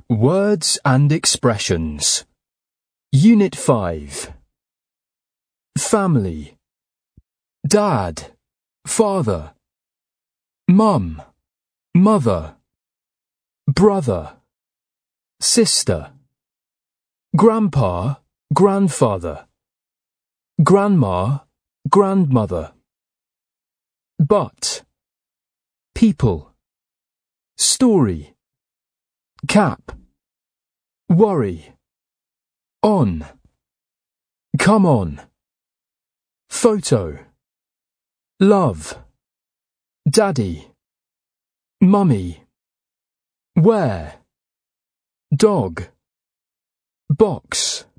Words and expressions. Unit 5. Family. Dad, father. Mum, mother. Brother, sister. Grandpa, grandfather. Grandma, grandmother. But. People. Story. Cap. Worry. On. Come on. Photo. Love. Daddy. Mummy. Where. Dog. Box.